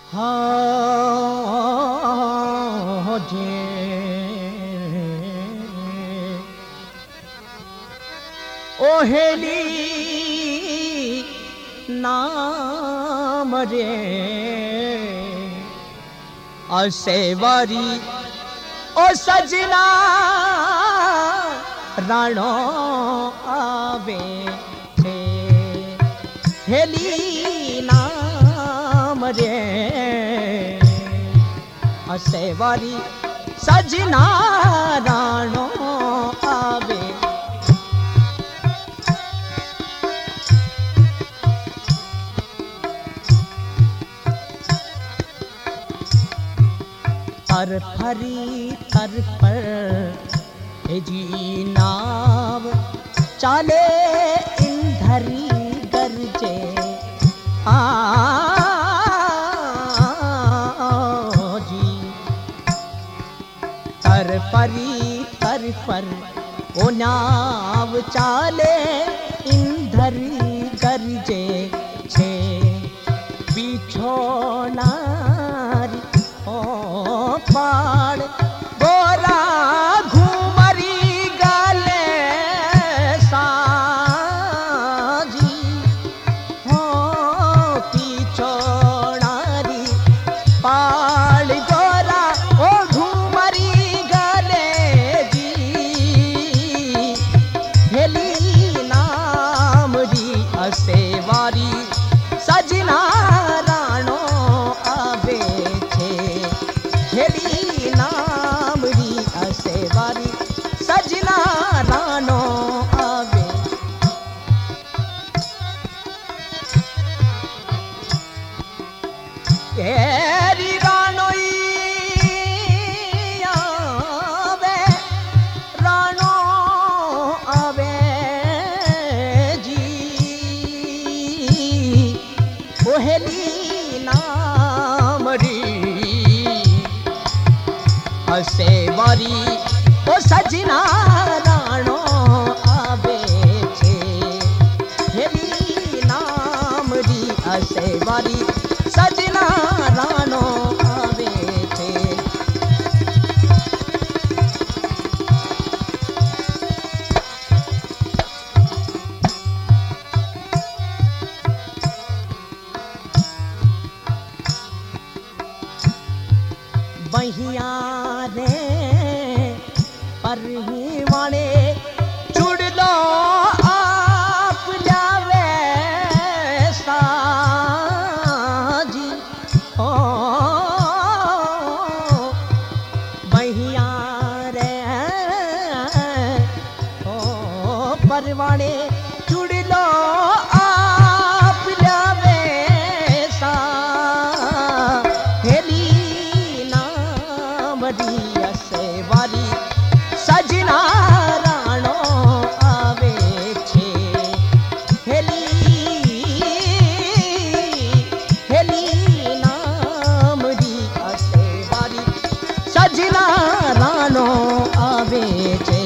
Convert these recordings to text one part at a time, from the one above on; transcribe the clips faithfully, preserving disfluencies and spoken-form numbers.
हाँ जे ओहेली नाम रे असेवारी ओ सजना राणो आवे छे हेली नाम रे असेवारी सजना राणो आवे तर फरी तर पर जी नाव चाले इंधरी गरजे आ जी तर परी तर पर ओ नाव चाले इंधरी गरजे छे बिछोनारी पाड़ गोरा घूमरी गाले साजी हो पिछोड़ारी पाड़ गोरा ओ घूमरी गाले जी हेली नाम री असेवारी सजना राणो आवे छे हेली नाम री असेवारी सजना राणो आवे केरी राणोई आवे राणो आवे जी ओ हेली नाम री असेवारी ओ सजना राणो आवे छे हेली नाम री असेवारी सजना राणो आवे छे बहिया रे परवाने चुड़ लो आप लावे साजी ओ बहिया रे ओ परवाने चुड़ लो आप लावे सा हेली असेवारी सजना राणो आवे छे हेली हेली नाम री असेवारी सजना राणो आवे छे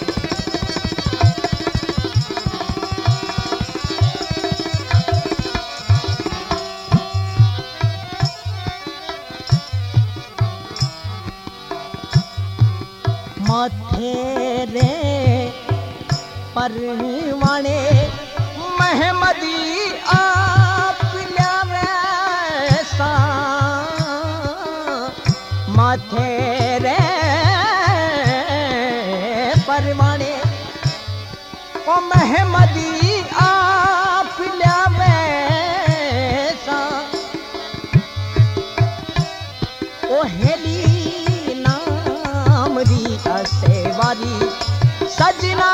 माथे रे परवाने महमदी आप लावे सा माथे रे परवाने ओ महमदी आप लावे सा ओ हेली असेवारी सजना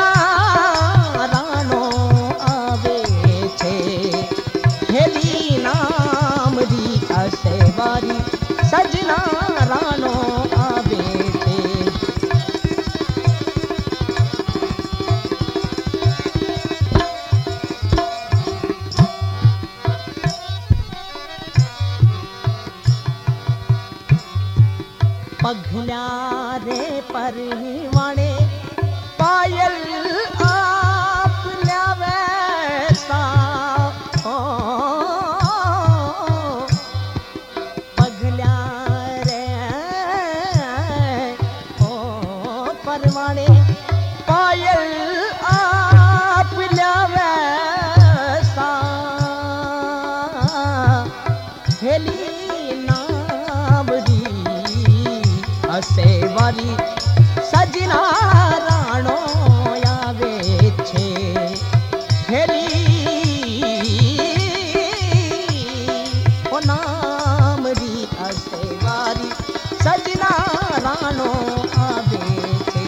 राणो आवे छे हेली नाम री असेवारी सजना राणो आवे छे पघल्या रे परवाने पायल आप लावे सा हेली नामरी हसेवारी सजना राणो आवे छे हेली ओ नामरी हसेवारी सजना राणो आवे छे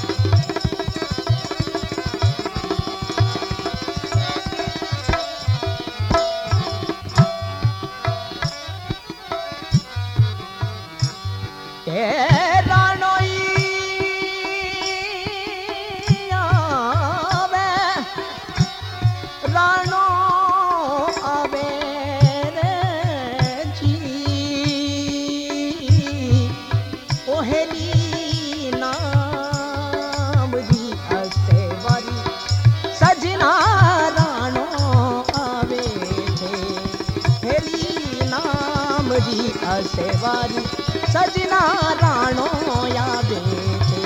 सेवारी सजना राणो आवे छे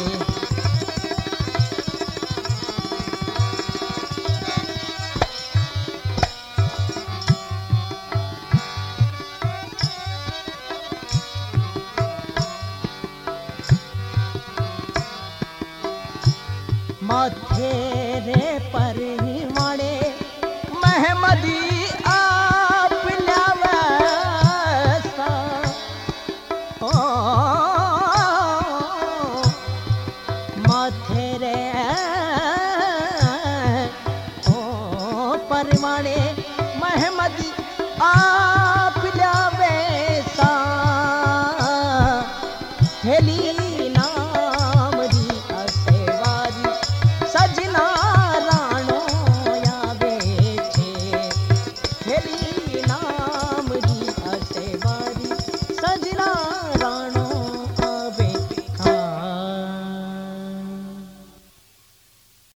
माथे रे पर वाणे महमदी